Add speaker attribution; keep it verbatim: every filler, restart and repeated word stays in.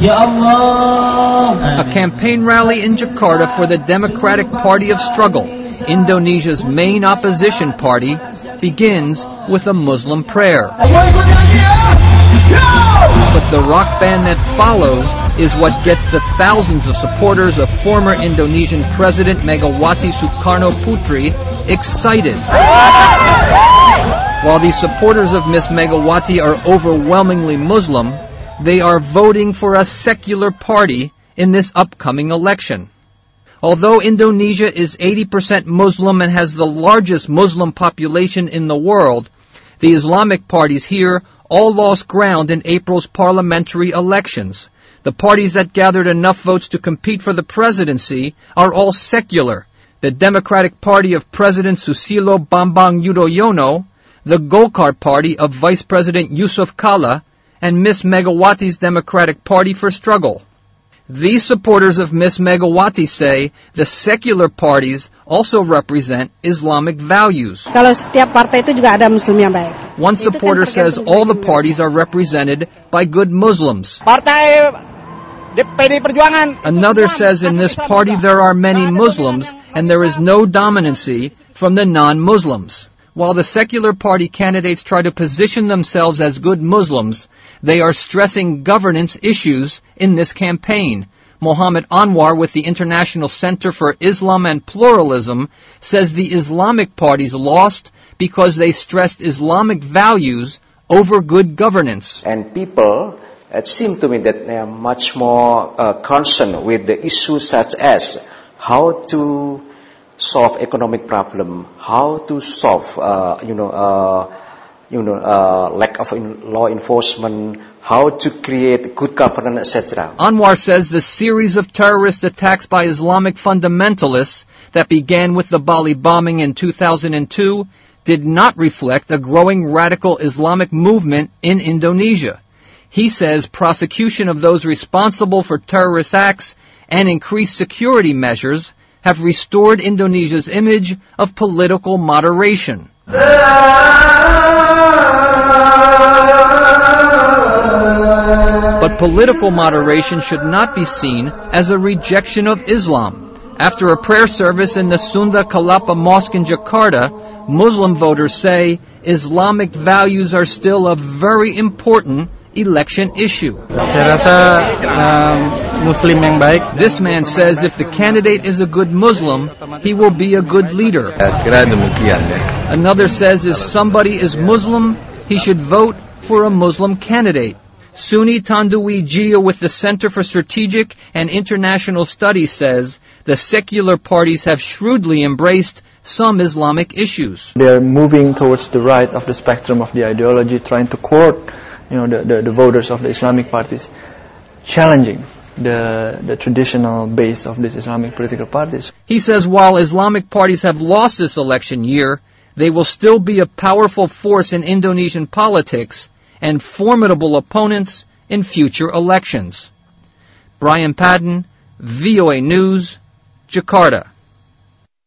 Speaker 1: Ya Allah.
Speaker 2: A campaign rally in Jakarta for the Democratic Party of Struggle, Indonesia's main opposition party, begins with a Muslim prayer. But the rock band that follows is what gets the thousands of supporters of former Indonesian President Megawati Sukarno Putri excited. While the supporters of Miss Megawati are overwhelmingly Muslim, they are voting for a secular party in this upcoming election. Although Indonesia is eighty percent Muslim and has the largest Muslim population in the world, the Islamic parties here all lost ground in April's parliamentary elections. The parties that gathered enough votes to compete for the presidency are all secular. The Democratic Party of President Susilo Bambang Yudhoyono, the Golkar Party of Vice President Yusuf Kala, and Miss Megawati's Democratic Party for Struggle. These supporters of Miss Megawati say the secular parties also represent Islamic values.
Speaker 3: Kalau setiap partai itu juga ada Muslim yang baik.
Speaker 2: One supporter says all the parties are represented by good Muslims. Another says in this party there are many Muslims and there is no dominancy from the non-Muslims. While the secular party candidates try to position themselves as good Muslims, they are stressing governance issues in this campaign. Mohammed Anwar with the International Center for Islam and Pluralism says the Islamic parties lost because they stressed Islamic values over good governance.
Speaker 4: And people, it seems to me that they are much more uh, concerned with the issues such as how to solve economic problem, how to solve, uh, you know, uh, you know, uh, lack of in law enforcement, how to create good governance, et cetera.
Speaker 2: Anwar says the series of terrorist attacks by Islamic fundamentalists that began with the Bali bombing in two thousand two did not reflect a growing radical Islamic movement in Indonesia. He says prosecution of those responsible for terrorist acts and increased security measures have restored Indonesia's image of political moderation. But political moderation should not be seen as a rejection of Islam. After a prayer service in the Sunda Kelapa Mosque in Jakarta, Muslim voters say Islamic values are still a very important election issue. This man says if the candidate is a good Muslim, he will be a good leader. Another says if somebody is Muslim, he should vote for a Muslim candidate. Suni Tandui Jio with the Center for Strategic and International Studies says the secular parties have shrewdly embraced some Islamic issues.
Speaker 5: They are moving towards the right of the spectrum of the ideology, trying to court you know, the, the, the voters of the Islamic parties, challenging the, the traditional base of these Islamic political parties.
Speaker 2: He says while Islamic parties have lost this election year, they will still be a powerful force in Indonesian politics and formidable opponents in future elections. Brian Patton, V O A News, Jakarta.